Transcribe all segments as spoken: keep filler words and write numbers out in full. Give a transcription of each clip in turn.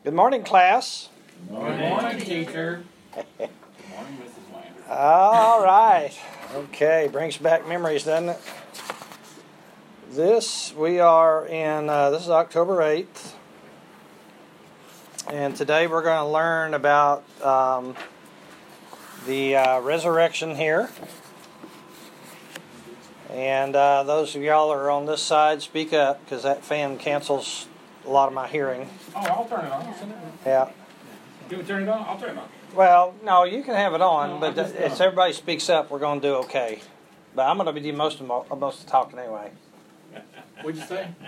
Good morning, class. Good morning, Good morning teacher. Good morning, Missus Landry. All right. Okay, brings back memories, doesn't it? This, we are in, uh, this is October eighth. And today we're going to learn about um, the uh, resurrection here. And uh, those of y'all that are on this side, speak up, because that fan cancels a lot of my hearing. Oh, I'll turn it on. Yeah. You want to turn it on? I'll turn it on. Well, no, you can have it on, No, but I just if don't. everybody speaks up, we're going to do okay. But I'm going to be doing most of mo- most of the talking anyway. What'd you say?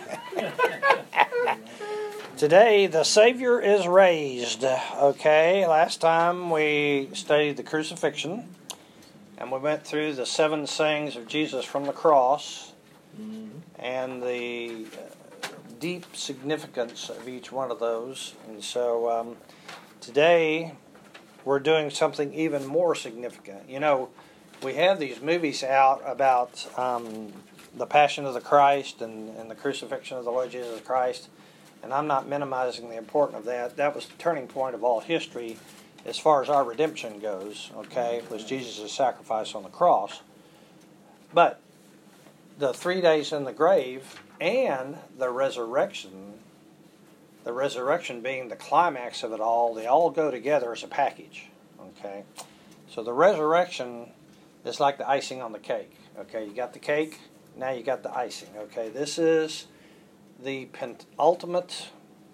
Today, the Savior is raised. Okay, last time we studied the crucifixion, and we went through the seven sayings of Jesus from the cross, mm-hmm. and the deep significance of each one of those. And so um, today, we're doing something even more significant. You know, we have these movies out about um, the Passion of the Christ and, and the crucifixion of the Lord Jesus Christ. And I'm not minimizing the importance of that. That was the turning point of all history as far as our redemption goes, okay? It was Jesus' sacrifice on the cross. But the three days in the grave and the resurrection, the resurrection being the climax of it all, they all go together as a package, okay? So the resurrection is like the icing on the cake, okay? You got the cake, now you got the icing, okay? This is the penultimate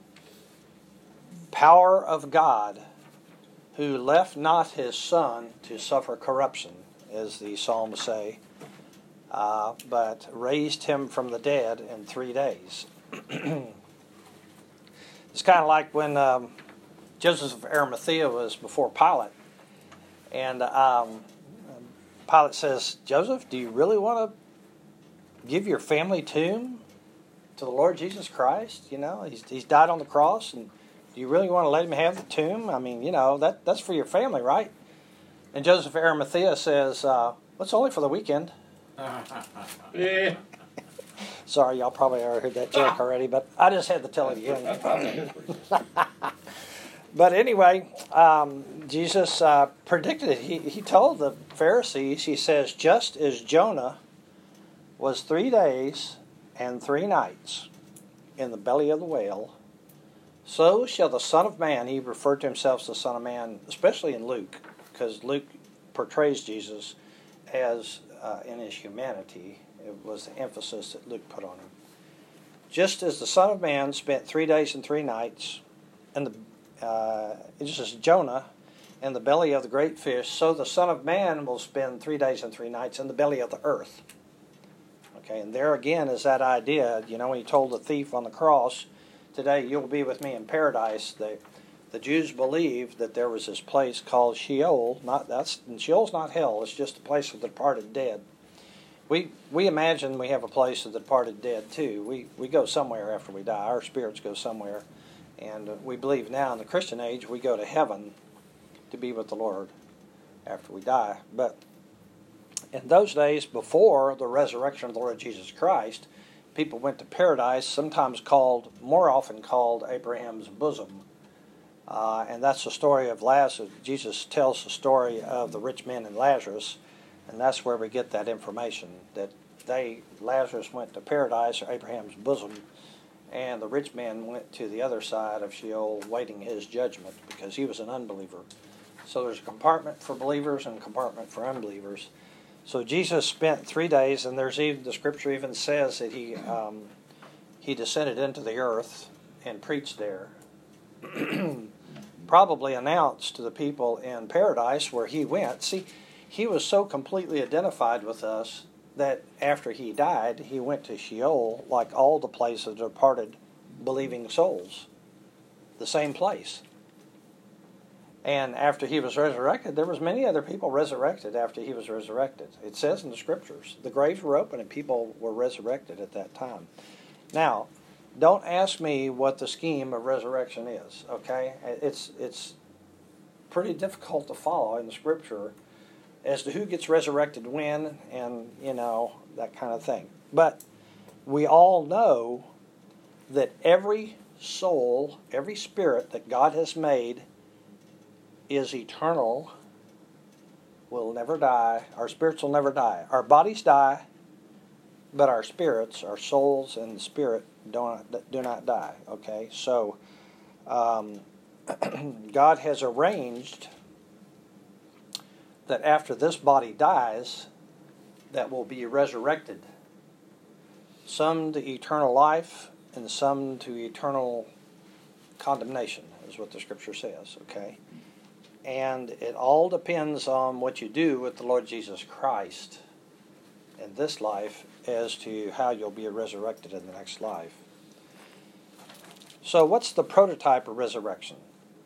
power of God, who left not his Son to suffer corruption, as the Psalms say, uh, but raised him from the dead in three days. It's kind of like when um, Joseph of Arimathea was before Pilate, and um, Pilate says, "Joseph, do you really want to give your family tomb to the Lord Jesus Christ? You know, he's he's died on the cross, and do you really want to let him have the tomb? I mean, you know, that that's for your family, right?" And Joseph of Arimathea says, uh, "Well, it's only for the weekend." Yeah. Sorry, y'all probably already heard that joke already, but I just had to tell it again. But anyway, um, Jesus uh, predicted it. He, he told the Pharisees, he says, just as Jonah was three days and three nights in the belly of the whale, so shall the Son of Man, he referred to himself as the Son of Man, especially in Luke, because Luke portrays Jesus as uh, in his humanity. It was the emphasis that Luke put on him. Just as the Son of Man spent three days and three nights in the uh, just as Jonah in the belly of the great fish, so the Son of Man will spend three days and three nights in the belly of the earth. Okay, and there again is that idea, you know, when he told the thief on the cross, today you'll be with me in paradise. The, the Jews believed that there was this place called Sheol. Not that's and Sheol's not hell, it's just a place of the departed dead. We we imagine we have a place of the departed dead too. We we go somewhere after we die. Our spirits go somewhere. And we believe now in the Christian age we go to heaven to be with the Lord after we die. But in those days before the resurrection of the Lord Jesus Christ, people went to paradise, sometimes called, more often called, Abraham's bosom. Uh, and that's the story of Lazarus. Jesus tells the story of the rich man and Lazarus, and that's where we get that information, that they, Lazarus went to paradise, or Abraham's bosom, and the rich man went to the other side of Sheol waiting his judgment because he was an unbeliever. So there's a compartment for believers and a compartment for unbelievers. So Jesus spent three days, and there's even the scripture even says that he um, he descended into the earth and preached there. Probably announced to the people in paradise where he went. See, he was so completely identified with us that after he died, he went to Sheol, like all the places of departed believing souls, the same place. And after he was resurrected, there was many other people resurrected after he was resurrected. It says in the scriptures, the graves were open and people were resurrected at that time. Now, don't ask me what the scheme of resurrection is, okay? It's it's pretty difficult to follow in the scripture as to who gets resurrected when and, you know, that kind of thing. But we all know that every soul, every spirit that God has made is eternal, will never die. Our spirits will never die. Our bodies die, but our spirits, our souls and the spirit don't, do not die. Okay, so um, God has arranged that after this body dies, that will be resurrected. Some to eternal life and some to eternal condemnation, is what the scripture says, okay? And it all depends on what you do with the Lord Jesus Christ in this life as to how you'll be resurrected in the next life. So what's the prototype of resurrection?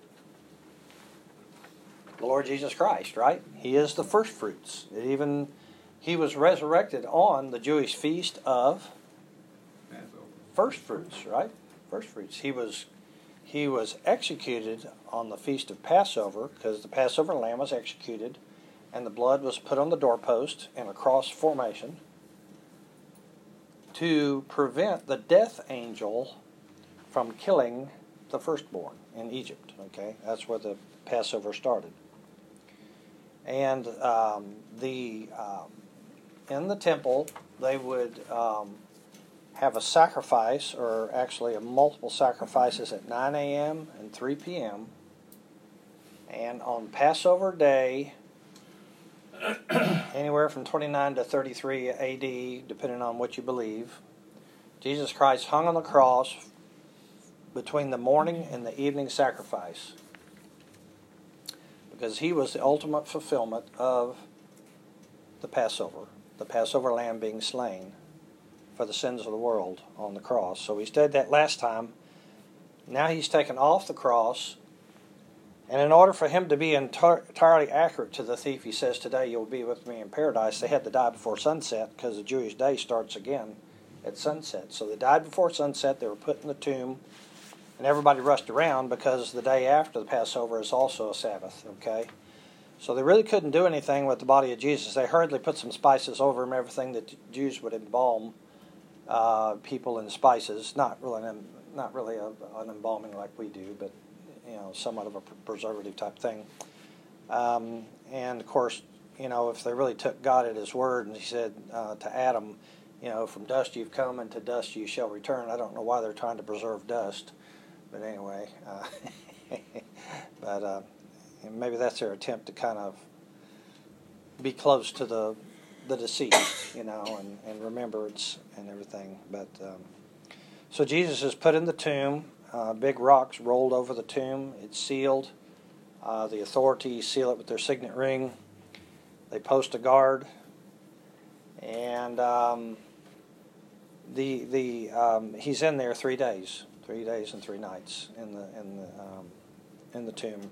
The Lord Jesus Christ, right? He is the first fruits. It even he was resurrected on the Jewish feast of first fruits, right? First fruits. He was he was executed on the feast of Passover because the Passover lamb was executed and the blood was put on the doorpost in a cross formation to prevent the death angel from killing the firstborn in Egypt. Okay, that's where the Passover started. And um, the um, in the temple they would um, have a sacrifice, or actually a multiple sacrifices at nine a.m. and three p.m. And on Passover day, anywhere from twenty-nine to thirty-three A D, depending on what you believe, Jesus Christ hung on the cross between the morning and the evening sacrifice, because he was the ultimate fulfillment of the Passover, the Passover lamb being slain for the sins of the world on the cross. So he did that last time. Now he's taken off the cross, and in order for him to be entir- entirely accurate to the thief, he says, "Today you'll be with me in paradise." They had to die before sunset because the Jewish day starts again at sunset. So they died before sunset. They were put in the tomb, and everybody rushed around because the day after the Passover is also a Sabbath, okay? So they really couldn't do anything with the body of Jesus. They hurriedly put some spices over him, everything that the Jews would embalm uh, people in spices. Not really, not really a, an embalming like we do, but you know, somewhat of a preservative type thing. Um, and of course, you know, if they really took God at His word, and He said uh, to Adam, you know, from dust you've come, and to dust you shall return. I don't know why they're trying to preserve dust. But anyway, uh, but uh, maybe that's their attempt to kind of be close to the the deceased, you know, and, and remembrance and everything. But um, so Jesus is put in the tomb. Uh, big rocks rolled over the tomb. It's sealed. Uh, the authorities seal it with their signet ring. They post a guard, and um, the the um, he's in there three days. Three days and three nights in the in the um, in the tomb.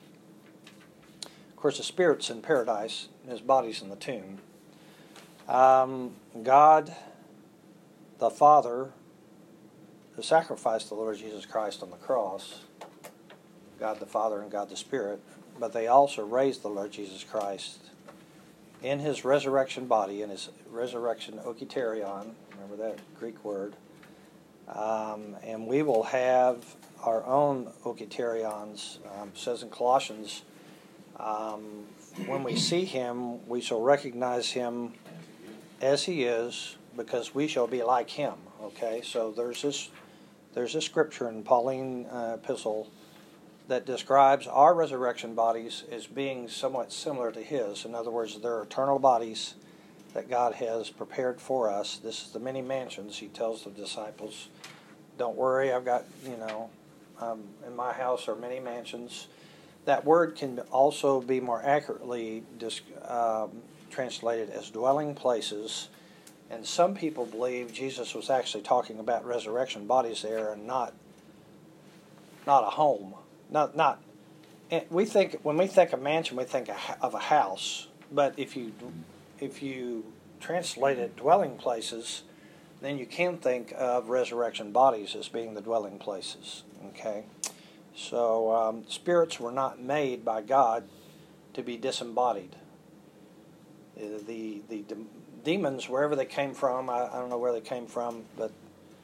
Of course, the spirit's in paradise. His body's in the tomb. Um, God, the Father, who sacrificed the Lord Jesus Christ on the cross. God the Father and God the Spirit, but they also raised the Lord Jesus Christ in His resurrection body, in His resurrection okiterion. Remember that Greek word. Um, and we will have our own okiterions. Um, it says in Colossians, um, when we see Him, we shall recognize Him as He is, because we shall be like Him. Okay, so there's this there's this scripture in Pauline uh, epistle that describes our resurrection bodies as being somewhat similar to His. In other words, they're eternal bodies that God has prepared for us. This is the many mansions, He tells the disciples. Don't worry, I've got, you know, um, in my house are many mansions. That word can also be more accurately dis- um, translated as dwelling places. And some people believe Jesus was actually talking about resurrection bodies there, and not not a home. Not not. We think when we think of mansion, we think of a house. But if you if you translate it dwelling places, then you can think of resurrection bodies as being the dwelling places. Okay, so um, spirits were not made by God to be disembodied. The the, the de- demons, wherever they came from, I, I don't know where they came from, but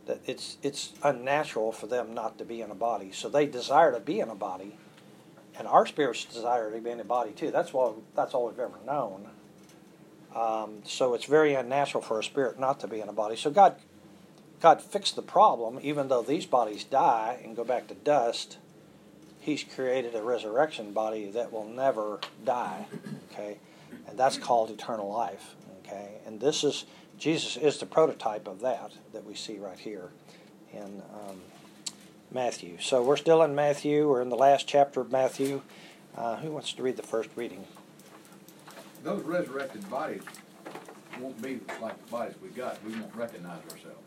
that it's it's unnatural for them not to be in a body. So they desire to be in a body, and our spirits desire to be in a body too. That's what that's all we've ever known. Um, so it's very unnatural for a spirit not to be in a body. So God, God fixed the problem. Even though these bodies die and go back to dust, He's created a resurrection body that will never die. Okay, and that's called eternal life. Okay, and this is. Jesus is the prototype of that that we see right here in um, Matthew. So we're still in Matthew. We're in the last chapter of Matthew. Uh, who wants to read the first reading? Those resurrected bodies won't be like the bodies we got. We won't recognize ourselves.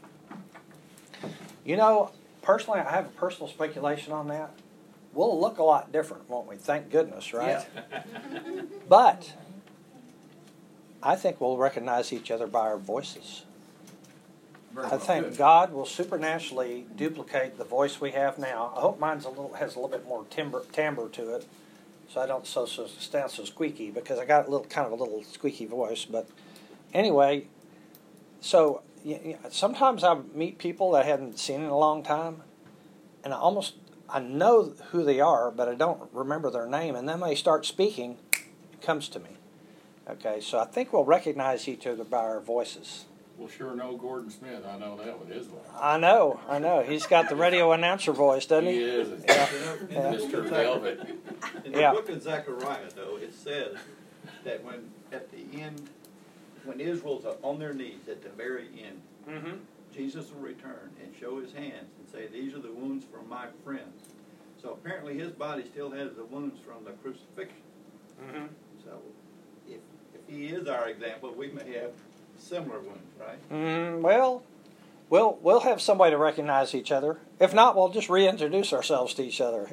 You know, personally, I have a personal speculation on that. We'll look a lot different, won't we? Thank goodness, right? Yeah. But I think we'll recognize each other by our voices. Very I well think good. God will supernaturally duplicate the voice we have now. I hope mine's a little has a little bit more timbre, timbre to it, so I don't so, so sound so squeaky, because I got a little kind of a little squeaky voice. But anyway, so you know, sometimes I meet people that I hadn't seen in a long time, and I almost I know who they are, but I don't remember their name, and then they start speaking, it comes to me. Okay, so I think we'll recognize each other by our voices. We'll sure know Gordon Smith. I know that with his voice. I know, I know. He's got the radio announcer voice, doesn't he? He is. Yeah. Yeah. Mister Velvet. In the Yeah. book of Zechariah, though, it says that when at the end, when Israel's on their knees at the very end, Mm-hmm. Jesus will return and show his hands and say, "These are the wounds from my friends." So apparently his body still has the wounds from the crucifixion. Mm-hmm. So if if he is our example, we may have similar wounds, right? Mm, well, we'll we'll have somebody to recognize each other. If not, we'll just reintroduce ourselves to each other.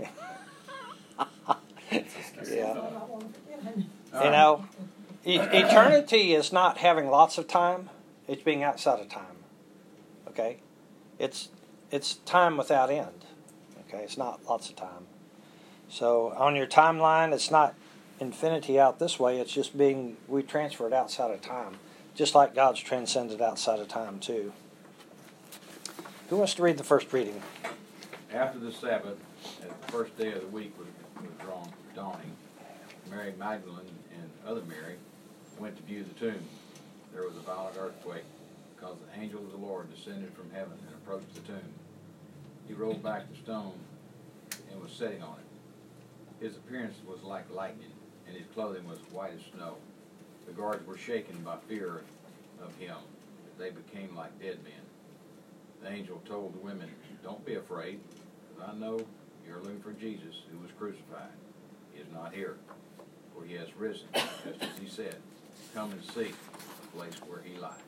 Yeah. You know, e- eternity is not having lots of time; it's being outside of time. Okay, it's it's time without end. Okay, it's not lots of time. So on your timeline, it's not infinity out this way. It's just being we transferred outside of time, just like God's transcended outside of time too. Who wants to read the first reading? After the Sabbath, as the first day of the week was, was drawn, dawning, Mary Magdalene and other Mary went to view the tomb. There was a violent earthquake, because the angel of the Lord descended from heaven and approached the tomb. He rolled back the stone and was sitting on it. His appearance was like lightning, and his clothing was white as snow. The guards were shaken by fear of him, that they became like dead men. The angel told the women, "Don't be afraid, because I know you're looking for Jesus, who was crucified. He is not here, for he has risen, just as he said. Come and see the place where he lies."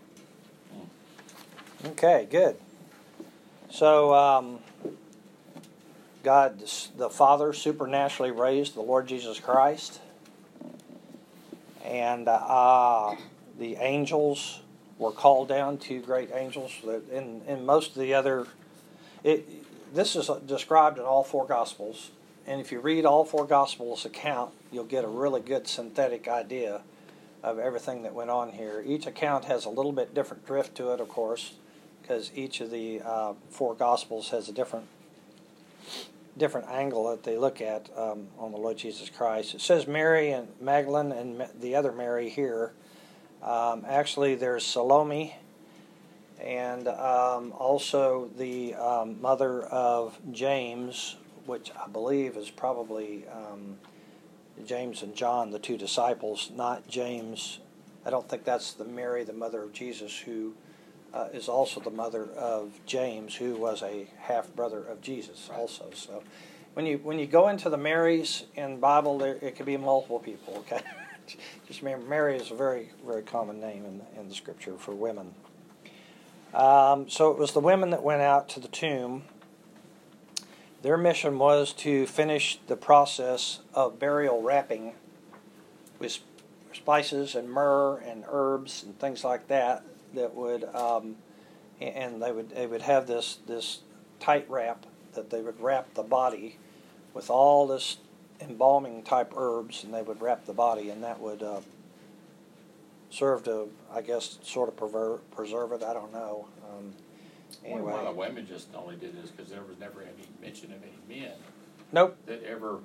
Okay, good. So, um, God, the Father, supernaturally raised the Lord Jesus Christ, and uh, the angels were called down, two great angels. In in most of the other, it this is described in all four Gospels, and if you read all four Gospels' account, you'll get a really good synthetic idea of everything that went on here. Each account has a little bit different drift to it, of course, because each of the uh, four Gospels has a different different angle that they look at um, on the Lord Jesus Christ. It says Mary and Magdalene and the other Mary here. Um, actually, there's Salome and um, also the um, mother of James, which I believe is probably um, James and John, the two disciples, not James. I don't think that's the Mary, the mother of Jesus, who uh, is also the mother of James, who was a half-brother of Jesus also. So when you when you go into the Marys in the Bible, there, it could be multiple people, okay? Just remember, Mary is a very, very common name in, in the Scripture for women. Um, so it was the women that went out to the tomb. Their mission was to finish the process of burial wrapping with spices and myrrh and herbs and things like that. That would, um, and they would they would have this this tight wrap that they would wrap the body with all this embalming type herbs, and they would wrap the body, and that would uh, serve to, I guess, sort of prever- preserve it. I don't know. Um, I wonder why the Anyway, women just only did this, because there was never any mention of any men nope. that ever.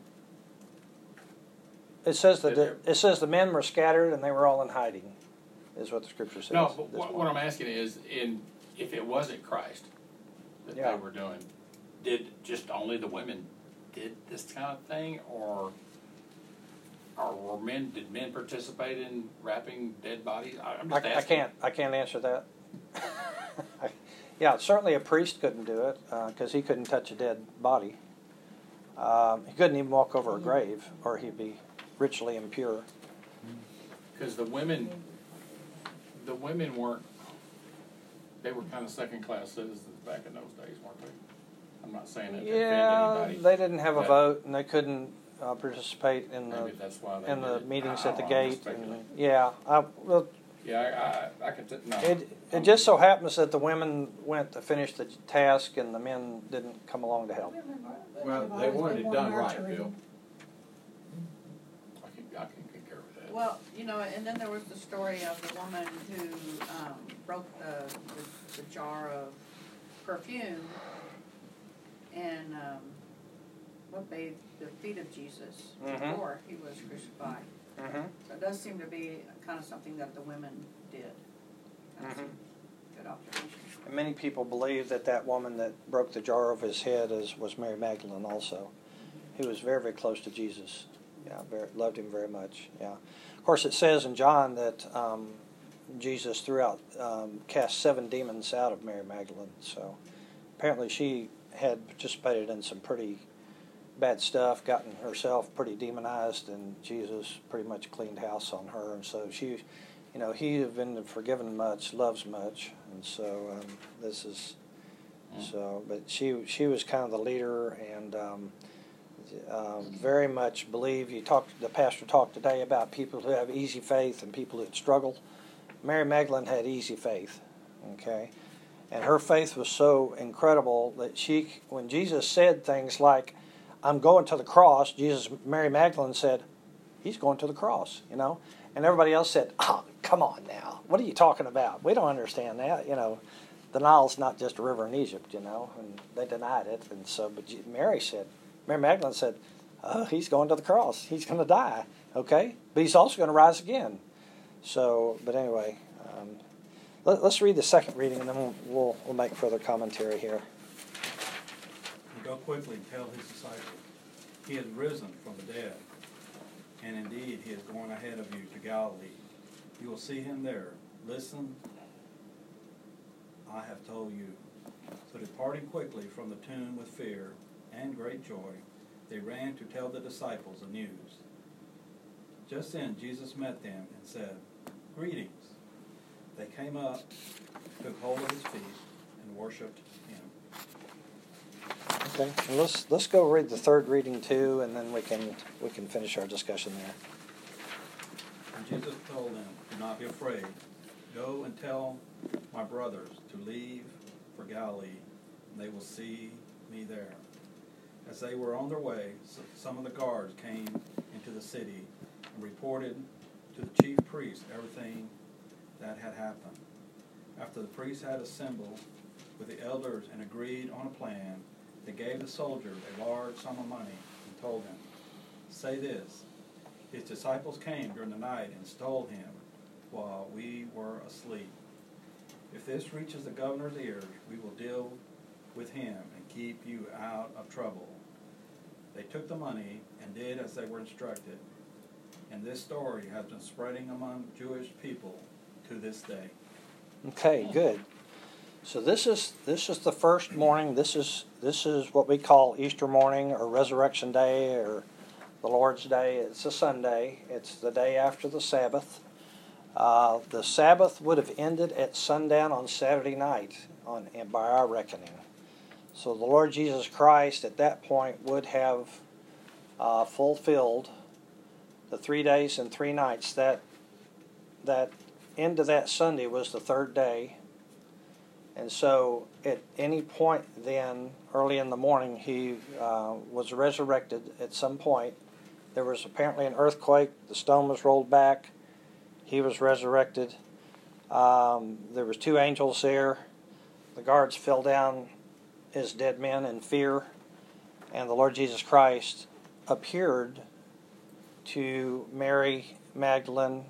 It says that Did the, it says the men were scattered and they were all in hiding, is what the scripture says. No, at but this what, point. what I'm asking is, in if it wasn't Christ that Yeah. they were doing, did just only the women did this kind of thing, or or were men? Did men participate in wrapping dead bodies? I, I'm I, just I asking. can't. I can't answer that. I, yeah, certainly a priest couldn't do it because he couldn't touch a dead body. Um, he couldn't even walk over a grave, or he'd be ritually impure. Because the women, the women weren't. They were kind of second-class citizens back in those days, weren't they? I'm not saying that to Yeah, offend anybody. they didn't have a but vote, and they couldn't uh, participate in the Maybe that's why they in did the it. meetings I- at the I don't know, I'm gate. just And, speculating. yeah, I, well, Yeah, I, I, I could. T- no. it it just so happens that the women went to finish the task, and the men didn't come along to help. Well, they wanted it done right, Bill. I can, I can concur with that. Well, you know, and then there was the story of the woman who um, broke the, the, the jar of perfume and um, what bathed the feet of Jesus Mhm. before he was crucified. Mm-hmm. So it does seem to be kind of something that the women did. That's Mhm. a good observation. And many people believe that that woman that broke the jar of his head is, was Mary Magdalene also. He was very, very close to Jesus. Yeah, very, loved him very much. Yeah. Of course, it says in John that um, Jesus threw out, um, cast seven demons out of Mary Magdalene. So apparently she had participated in some pretty bad stuff, gotten herself pretty demonized, and Jesus pretty much cleaned house on her. And so she, you know, he have been forgiven much, loves much, and so um, this is so. But she she was kind of the leader, and um, um, very much believe. You talked. The pastor talked today about people who have easy faith and people that struggle. Mary Magdalene had easy faith, okay, and her faith was so incredible that she, when Jesus said things like, "I'm going to the cross," Jesus, Mary Magdalene said, "He's going to the cross," you know. And everybody else said, "Oh, come on now. What are you talking about? We don't understand that." You know, the Nile's not just a river in Egypt, you know, and they denied it. And so, but Mary said, Mary Magdalene said, "Oh, he's going to the cross. He's going to die, okay? But he's also going to rise again." So, but anyway, um, let, let's read the second reading, and then we'll, we'll, we'll make further commentary here. And go quickly and tell his disciples, he has risen from the dead, and indeed he is going ahead of you to Galilee. You will see him there. Listen, I have told you. So departing quickly from the tomb with fear and great joy, they ran to tell the disciples the news. Just then Jesus met them and said, "Greetings." They came up, took hold of his feet, and worshipped him. Okay, and let's let's go read the third reading too, and then we can we can finish our discussion there. And Jesus told them, "Do not be afraid. Go and tell my brothers to leave for Galilee, and they will see me there." As they were on their way, some of the guards came into the city and reported to the chief priests everything that had happened. After the priests had assembled with the elders and agreed on a plan, they gave the soldiers a large sum of money and told him, "Say this, his disciples came during the night and stole him while we were asleep. If this reaches the governor's ears, we will deal with him and keep you out of trouble." They took the money and did as they were instructed, and this story has been spreading among Jewish people to this day. Okay, good. So this is this is the first morning. This is this is what we call Easter morning or Resurrection Day or the Lord's Day. It's a Sunday. It's the day after the Sabbath. Uh, the Sabbath would have ended at sundown on Saturday night, on by our reckoning. So the Lord Jesus Christ at that point would have uh, fulfilled the three days and three nights. That that end of that Sunday was the third day. And so at any point then, early in the morning, he uh, was resurrected at some point. There was apparently an earthquake. The stone was rolled back. He was resurrected. Um, there was two angels there. the guards fell down as dead men in fear, and the Lord Jesus Christ appeared to Mary Magdalene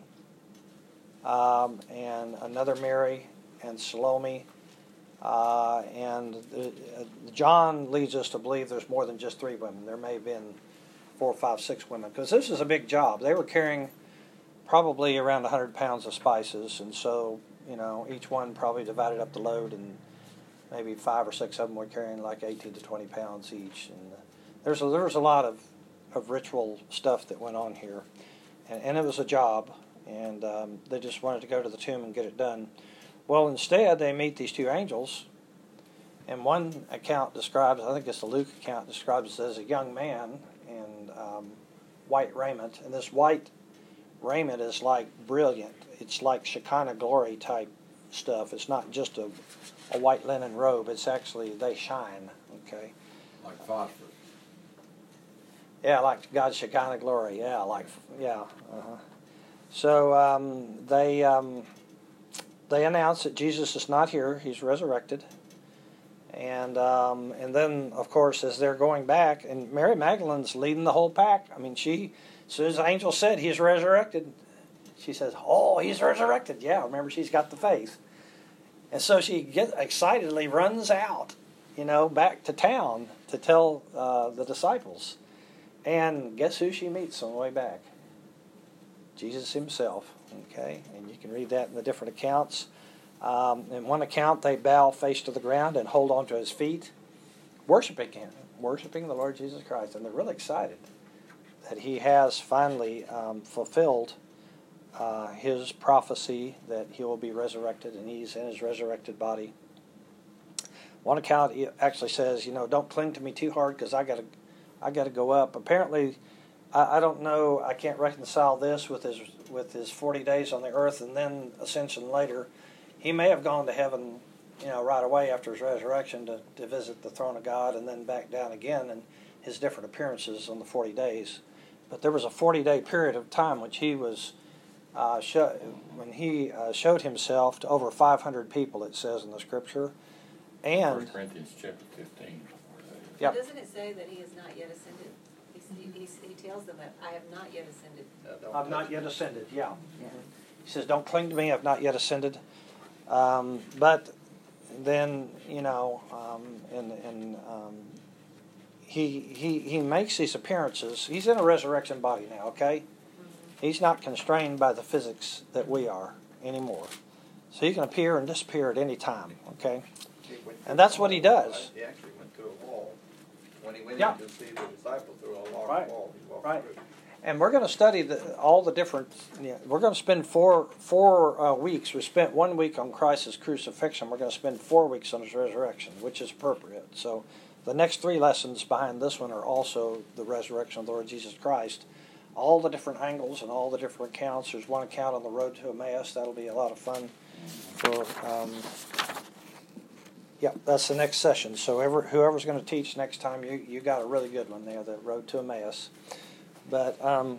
um, and another Mary and Salome. Uh, and uh, John leads us to believe there's more than just three women. There may have been four, five, six women, because this is a big job. They were carrying probably around one hundred pounds of spices, and so, you know, each one probably divided up the load, and maybe five or six of them were carrying like eighteen to twenty pounds each. And uh, there's a, there was a lot of, of ritual stuff that went on here, and, and it was a job, and um, they just wanted to go to the tomb and get it done. Well, instead, they meet these two angels, and one account describes, I think it's the Luke account, describes it as a young man in um, white raiment, and this white raiment is like brilliant. It's like Shekinah glory type stuff. It's not just a, a white linen robe. It's actually, they shine, okay? Like phosphorus. Yeah, like God's Shekinah glory, yeah, like, yeah. Uh-huh. So um, they... Um, They announce that Jesus is not here; he's resurrected, and um, and then of course as they're going back, and Mary Magdalene's leading the whole pack. I mean, she, as soon as the angel said he's resurrected, she says, "Oh, he's resurrected!" Yeah, remember, she's got the faith, and so she get excitedly runs out, you know, back to town to tell uh, the disciples, and guess who she meets on the way back? Jesus himself. Okay, and you can read that in the different accounts. Um, in one account, they bow face to the ground and hold on to his feet, worshiping him, worshiping the Lord Jesus Christ. And they're really excited that he has finally um, fulfilled uh, his prophecy that he will be resurrected, and he's in his resurrected body. One account actually says, you know, don't cling to me too hard because I got to, I got to go up. Apparently, I, I don't know. I can't reconcile this with his with his forty days on the earth and then ascension later. He may have gone to heaven, you know, right away after his resurrection to, to visit the throne of God, and then back down again in his different appearances on the forty days. But there was a forty-day period of time which he was, uh, show, when he uh, showed himself to over five hundred people, it says in the Scripture. And First Corinthians chapter fifteen. Yep. Doesn't it say that he has not yet ascended? He, he, he tells them that I have not yet ascended. I've not yet ascended, yeah. Mm-hmm. He says, don't cling to me, I've not yet ascended. Um, but then, you know, um, and, and um, he, he, he makes these appearances. He's in a resurrection body now, okay? Mm-hmm. He's not constrained by the physics that we are anymore. So he can appear and disappear at any time, okay? And that's what he does. He actually went through a wall. When he went Yeah. in to see the disciples through a large Right. wall, he walked Right. through. And we're going to study the, all the different. You know, we're going to spend four four uh, weeks. We spent one week on Christ's crucifixion. We're going to spend four weeks on his resurrection, which is appropriate. So, the next three lessons behind this one are also the resurrection of the Lord Jesus Christ. All the different angles and all the different accounts. There's one account on the road to Emmaus. That'll be a lot of fun. For um, yeah, that's the next session. So, ever, whoever's going to teach next time, you you got a really good one there. The road to Emmaus. But, um,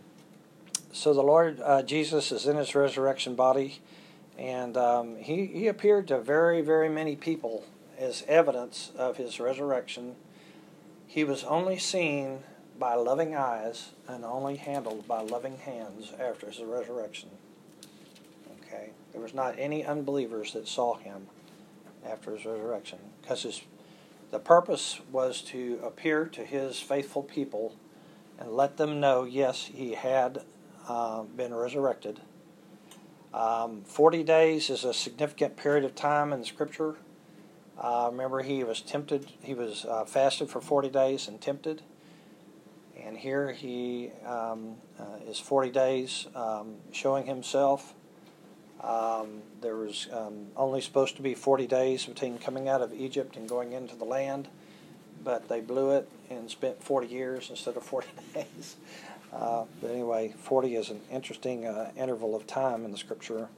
so the Lord uh, Jesus is in his resurrection body, and um, he, he appeared to very, very many people as evidence of his resurrection. He was only seen by loving eyes and only handled by loving hands after his resurrection. Okay? There was not any unbelievers that saw him after his resurrection, because his, the purpose was to appear to his faithful people and let them know, yes, he had uh, been resurrected. Um, Forty days is a significant period of time in the Scripture. Uh, remember, he was tempted. He was uh, fasted for forty days and tempted. And here he um, uh, is forty days um, showing himself. Um, there was um, only supposed to be forty days between coming out of Egypt and going into the land, but they blew it and spent forty years instead of forty days. Uh, but anyway, forty is an interesting uh, interval of time in the Scripture.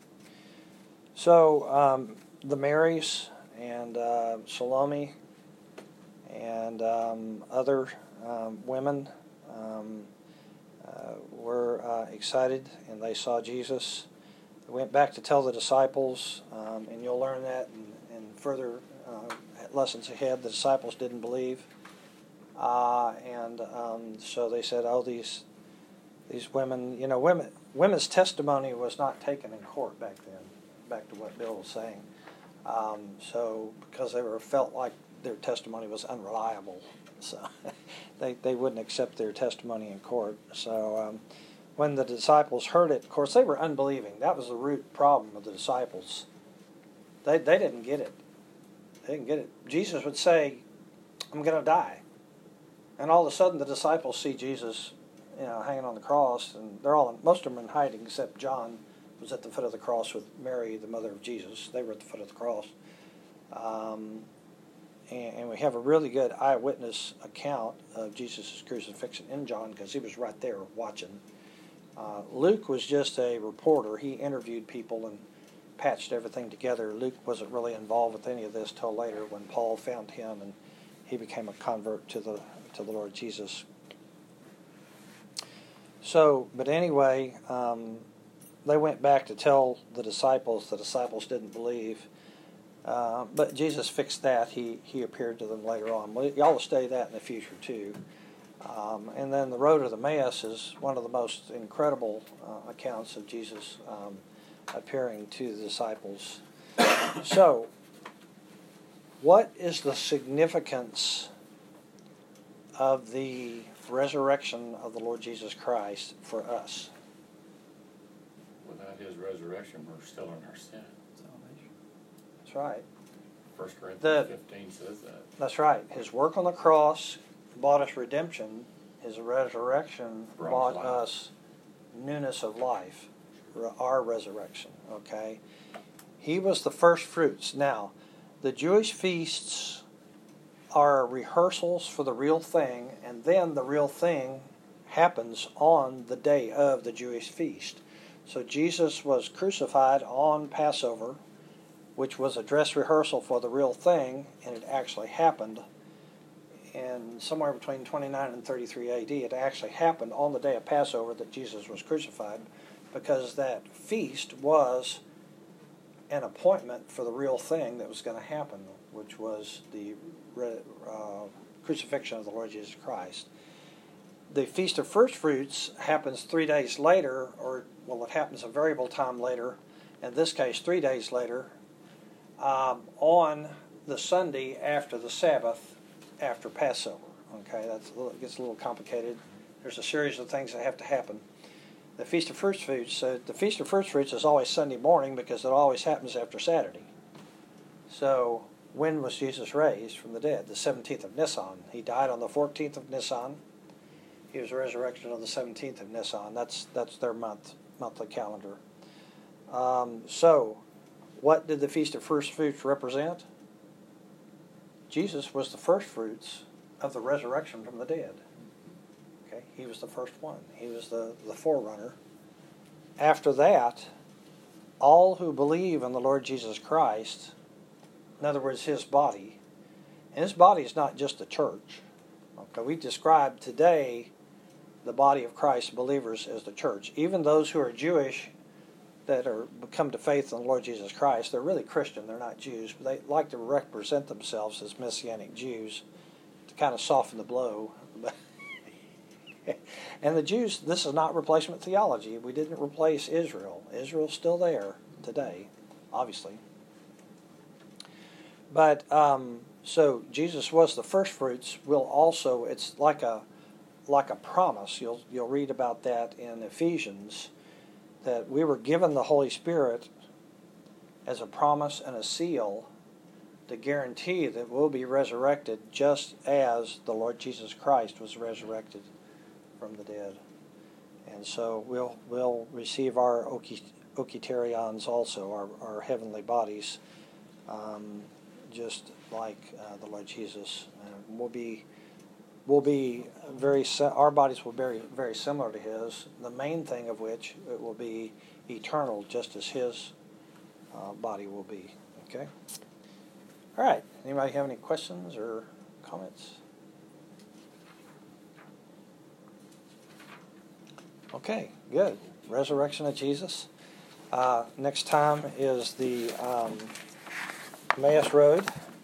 So um, the Marys and uh, Salome and um, other um, women um, uh, were uh, excited, and they saw Jesus. They went back to tell the disciples, um, and you'll learn that in, in further uh, lessons ahead. The disciples didn't believe, uh, and um, so they said, "Oh, these these women, you know, women women's testimony was not taken in court back then." Back to what Bill was saying. Um, so because they were felt like their testimony was unreliable, so they they wouldn't accept their testimony in court. So um, when the disciples heard it, of course they were unbelieving. That was the root problem of the disciples. They they didn't get it. They didn't get it. Jesus would say, "I'm going to die," and all of a sudden the disciples see Jesus, you know, hanging on the cross, and they're all most of them in hiding except John. Was at the foot of the cross with Mary, the mother of Jesus. They were at the foot of the cross. Um, and, and we have a really good eyewitness account of Jesus' crucifixion in John because he was right there watching. Uh, Luke was just a reporter. He interviewed people and patched everything together. Luke wasn't really involved with any of this till later when Paul found him and he became a convert to the to the Lord Jesus. So, but anyway, um, they went back to tell the disciples. The disciples didn't believe. Uh, but Jesus fixed that. He he appeared to them later on. Well, y'all will study that in the future too. Um, and then the road of Emmaus is one of the most incredible uh, accounts of Jesus um, appearing to the disciples. So, what is the significance of the resurrection of the Lord Jesus Christ for us? Without his resurrection, we're still in our sin. That's right. First Corinthians The- fifteen says that. That's right. His work on the cross bought us redemption. His resurrection Brought bought life. us newness of life, re- our resurrection, okay? He was the first fruits. Now, the Jewish feasts are rehearsals for the real thing, and then the real thing happens on the day of the Jewish feast. So Jesus was crucified on Passover, which was a dress rehearsal for the real thing, and it actually happened. And somewhere between twenty-nine and thirty-three A D, it actually happened on the day of Passover that Jesus was crucified, because that feast was an appointment for the real thing that was going to happen, which was the uh, crucifixion of the Lord Jesus Christ. The Feast of First Fruits happens three days later, or, well, it happens a variable time later, in this case three days later, um, on the Sunday after the Sabbath, after Passover. Okay, that's a little, it gets a little complicated. There's a series of things that have to happen. The Feast of First Fruits, uh, the Feast of First Fruits is always Sunday morning because it always happens after Saturday. So, when was Jesus raised from the dead? The seventeenth of Nisan. He died on the fourteenth of Nisan. He was resurrected on the seventeenth of Nisan. That's that's their month monthly calendar. Um, so, what did the Feast of First Fruits represent? Jesus was the first fruits of the resurrection from the dead. Okay, he was the first one. He was the, the forerunner. After that, all who believe in the Lord Jesus Christ, in other words, his body, and his body is not just the church. Okay, we describe today the body of Christ believers as the church. Even those who are Jewish that are come to faith in the Lord Jesus Christ, they're really Christian, they're not Jews, but they like to represent themselves as Messianic Jews to kind of soften the blow. And the Jews, this is not replacement theology. We didn't replace Israel. Israel's still there today, obviously. But, um, so Jesus was the first fruits. Will also, it's like a like a promise. You'll you'll read about that in Ephesians, that we were given the Holy Spirit as a promise and a seal to guarantee that we'll be resurrected just as the Lord Jesus Christ was resurrected from the dead. And so we'll we'll receive our okiterions also, our, our heavenly bodies, um, just like uh, the Lord Jesus. And we'll be will be very, our bodies will be very, very similar to his, the main thing of which it will be eternal, just as his uh, body will be. Okay? All right. Anybody have any questions or comments? Okay, good. Resurrection of Jesus. Uh, next time is the um, Emmaus Road.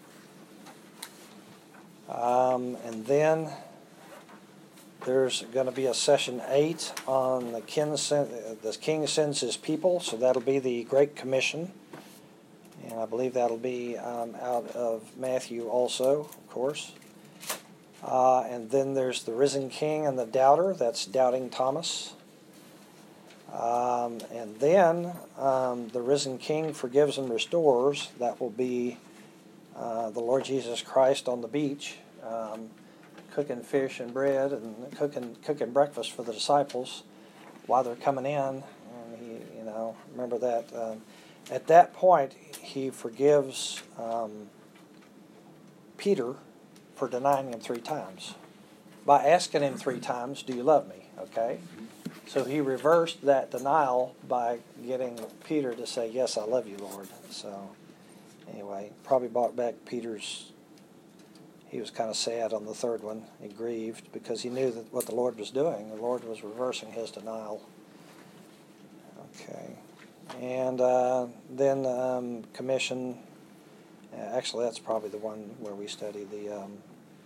Um, and then there's going to be a session eight on the king, sen- the king sends his people, so that'll be the Great Commission. And I believe that'll be um, out of Matthew also, of course. Uh, and then there's the Risen King and the Doubter. That's Doubting Thomas. Um, and then um, the Risen King forgives and restores. That will be uh, the Lord Jesus Christ on the beach, um, cooking fish and bread and cooking cooking breakfast for the disciples while they're coming in. And he, you know, remember that. Um, at that point, he forgives um, Peter for denying him three times. By asking him three times, do you love me? Okay? So he reversed that denial by getting Peter to say, yes, I love you, Lord. So anyway, probably brought back Peter's, he was kind of sad on the third one. He grieved because he knew that what the Lord was doing. The Lord was reversing his denial. Okay. And uh, then um, commission, uh, actually that's probably the one where we study the um,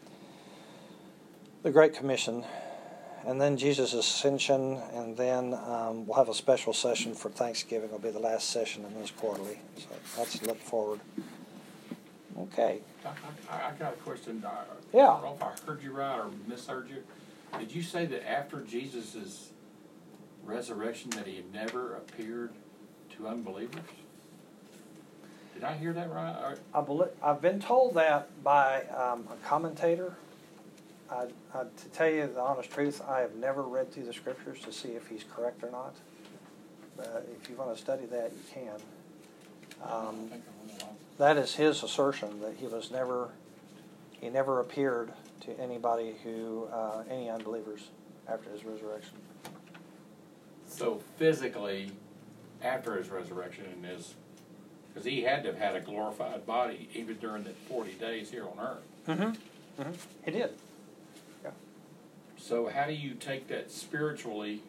the Great Commission, and then Jesus' ascension, and then um, we'll have a special session for Thanksgiving. It'll be the last session in this quarterly, so let's look forward. Okay. I, I, I got a question. I, Yeah. I don't know if I heard you right or misheard you. Did you say that after Jesus' resurrection that he never appeared to unbelievers? Did I hear that right? Or, I believe, I've been told that by um, a commentator. I, I, to tell you the honest truth, I have never read through the scriptures to see if he's correct or not. But if you want to study that, you can. Um, I don't think I will. that is his assertion that he was never, he never appeared to anybody who, uh, any unbelievers after his resurrection. So physically, after his resurrection and his, because he had to have had a glorified body even during the forty days here on earth. Mm-hmm. Mm-hmm. He did. Yeah. So how do you take that spiritually?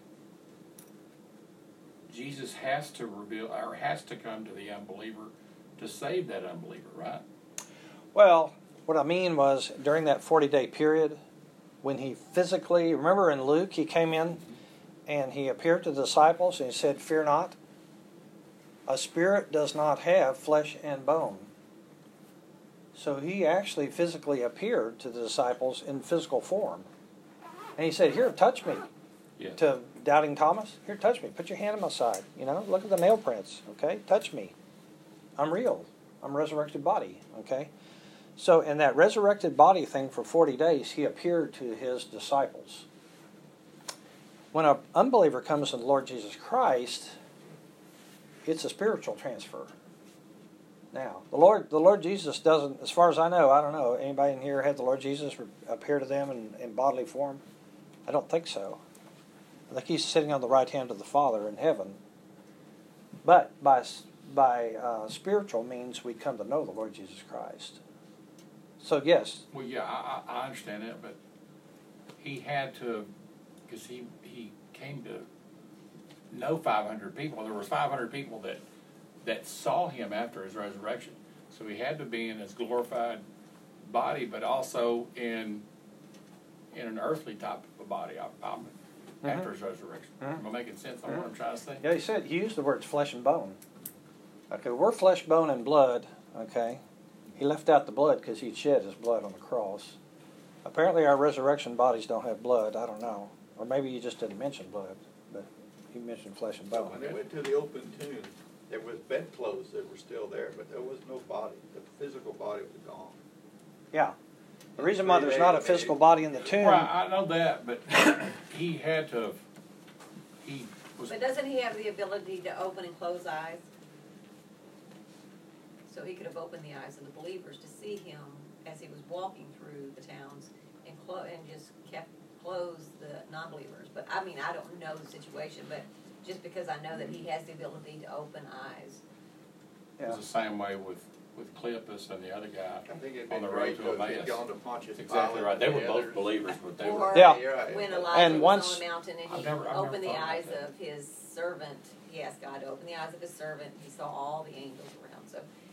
Jesus has to reveal, or has to come to the unbeliever to save that unbeliever, right? Well, what I mean was during that forty-day period, when he physically, remember in Luke, he came in and he appeared to the disciples and he said, "Fear not. A spirit does not have flesh and bone." So he actually physically appeared to the disciples in physical form. And he said, "Here, touch me." Yeah. To doubting Thomas, "Here, touch me. Put your hand on my side. You know, look at the nail prints. Okay, touch me. I'm real. I'm a resurrected body." Okay. So in that resurrected body thing for forty days, he appeared to his disciples. When an unbeliever comes to the Lord Jesus Christ, it's a spiritual transfer. Now, the Lord, the Lord Jesus doesn't, as far as I know, I don't know, anybody in here had the Lord Jesus appear to them in, in bodily form? I don't think so. I think he's sitting on the right hand of the Father in heaven. But by by uh, spiritual means, we come to know the Lord Jesus Christ. So yes. Well, yeah, I, I I understand that, but he had to, because he he came to know five hundred people. There was five hundred people that that saw him after his resurrection. So he had to be in his glorified body, but also in in an earthly type of a body. I, I'm, Mm-hmm. After his resurrection. Mm-hmm. Am I making sense on what I'm trying to say? Yeah, he said, he used the words flesh and bone. Okay, we're flesh, bone, and blood, okay? He left out the blood because he'd shed his blood on the cross. Apparently our resurrection bodies don't have blood, I don't know. Or maybe he just didn't mention blood, but he mentioned flesh and bone. When they went to the open tomb, there was bedclothes that were still there, but there was no body. The physical body was gone. Yeah. The reason why there's not a physical body in the tomb... Right, I know that, but he had to have, he was... But doesn't he have the ability to open and close eyes? So he could have opened the eyes of the believers to see him as he was walking through the towns and clo- and just kept closed the non-believers. But I mean, I don't know the situation, but just because I know that he has the ability to open eyes. It was the same way with, with Cleopas and the other guy I think it'd on been the road great to to have Emmaus. gone to Pontius That's exactly Pilate right. They and were the both others. believers, but they Or were... Yeah. You're right. when And Elijah was once- on the mountain and I've he never- I've never opened the thought about eyes that. of his servant, he asked God to open the eyes of his servant, he saw all the angels around. So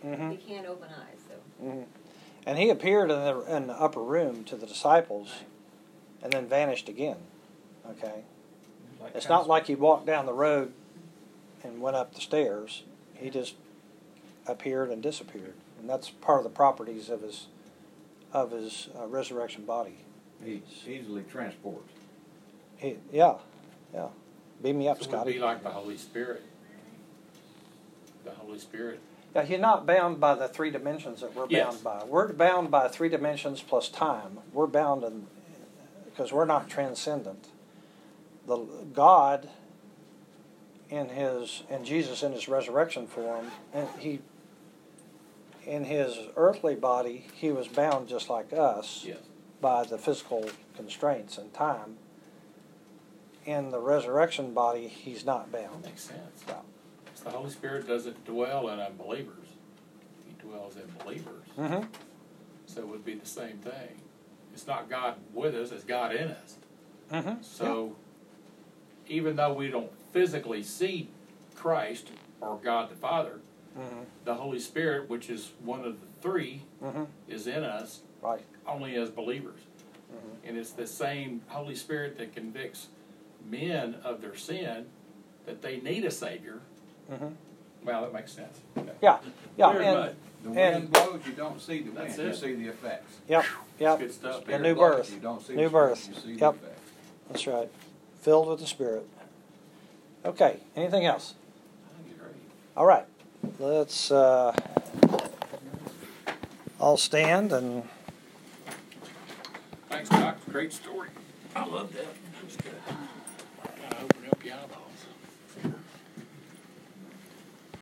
Mm-hmm. He can't open eyes, so. Mm-hmm. And he appeared in the, in the upper room to the disciples and then vanished again. Okay? Like It's kind not of- like he walked down the road and went up the stairs. He just appeared and disappeared. And that's part of the properties of his of his uh, resurrection body. He easily transports. He, yeah, yeah. Beam me up, So it would Scotty. be like the Holy Spirit. The Holy Spirit. Yeah, you're not bound by the three dimensions that we're Yes. bound by. We're bound by three dimensions plus time. We're bound in because we're not transcendent. The God in his in Jesus in his resurrection form, and he in his earthly body, he was bound just like us Yes. by the physical constraints and time. In the resurrection body, he's not bound. Makes sense. Yeah. So the Holy Spirit doesn't dwell in unbelievers. He dwells in believers. Mm-hmm. So it would be the same thing. It's not God with us, it's God in us. Mm-hmm. So even though we don't physically see Christ or God the Father, Mm-hmm. the Holy Spirit, which is one of the three, Mm-hmm. is in us Right. only as believers. Mm-hmm. And it's the same Holy Spirit that convicts men of their sin, that they need a Savior. Mm-hmm. Well, that makes sense. Okay. Yeah. Yeah. Very And, much. The And- wind blows, you don't see the wind, That's you it. see the effects. yep. Yep. Good stuff. Spirit new blows, birth. You don't see New the birth. Spirit, you see Yep. the effects. That's right. Filled with the Spirit. Okay. Anything else? That'd be great. All right. Let's uh, all stand and. Thanks, Doc. Great story. I love that. That was good. Kind of opened up the eyeball.